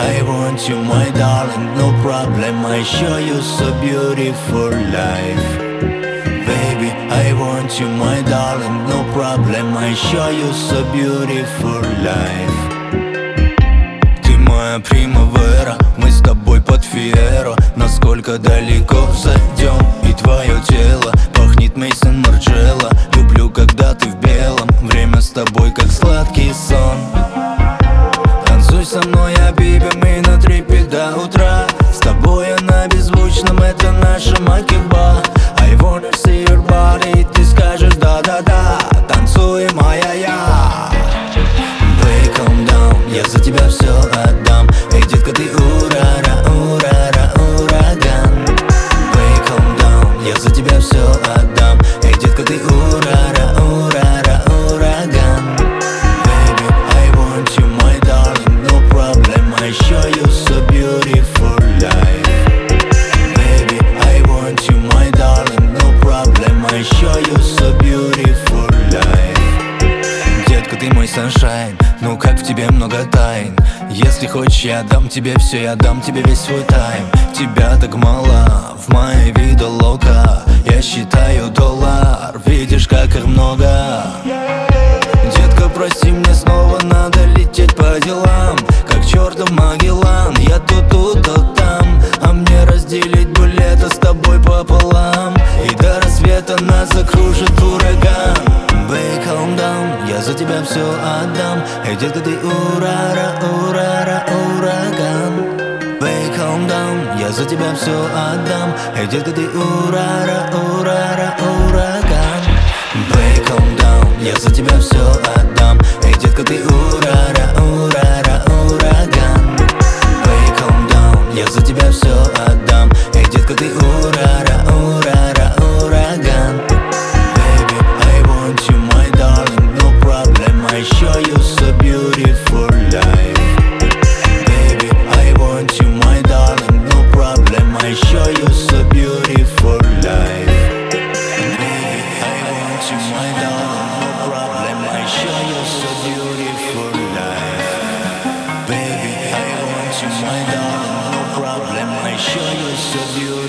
I want you, my darling, no problem. I show you so beautiful life. Baby, I want you, my darling, no problem. I show you so beautiful life. Ты моя примавера, мы с тобой под фиеро. Насколько далеко зайдем, и твое тело пахнет Мейсон Марджелло. Люблю, когда ты в белом, время с тобой как сладкий сон. Танцуй со мной, я биби, мы на трипе до утра. С тобой я на беззвучном, это наша макеба. I wanna see your body, ты скажешь да-да-да. Танцуй, моя я. Baby, calm down, я за тебя все отдам. Эй, детка, ты урара, урара, ураган. Baby, calm down, я за тебя все отдам. Эй, детка, ты урара, урара, ураган. Baby, I want you, my darling, no problem. I show you so beautiful life. Baby, I want you, my darling, no problem. I show you so beautiful life. Детка, ты мой sunshine, ну как в тебе много тайн. Если хочешь, я дам тебе все, я дам тебе весь свой тайм. Тебя так мало, в моей виду лока. Я считаю доллар, видишь, как их много. Детка, прости, мне снова надо лететь по делам. Как чертов Магеллан, я то тут, то там. А мне разделить бы лето с тобой пополам. И до рассвета нас закружит ураган. Baby, calm down, я за тебя все отдам. Эй, детка, ты урара, урара, ураган. Baby, calm down, я за тебя все отдам. Эй, детка, ты урара, урара, ураган. Baby, calm down, я за тебя все отдам. Эй, детка, ты урара, урара, ураган. Baby, calm down, я за тебя все отдам. Эй, детка, ты урара, урара, ураган. Baby, I want you, my darling, no problem. I show you so beautiful life. Baby, I want you, my darling, no problem. I show you so beautiful life. Baby, I want you, my darling, no problem. I show you so beautiful life. Baby, I want you, my darling, no problem. I show you so beautiful.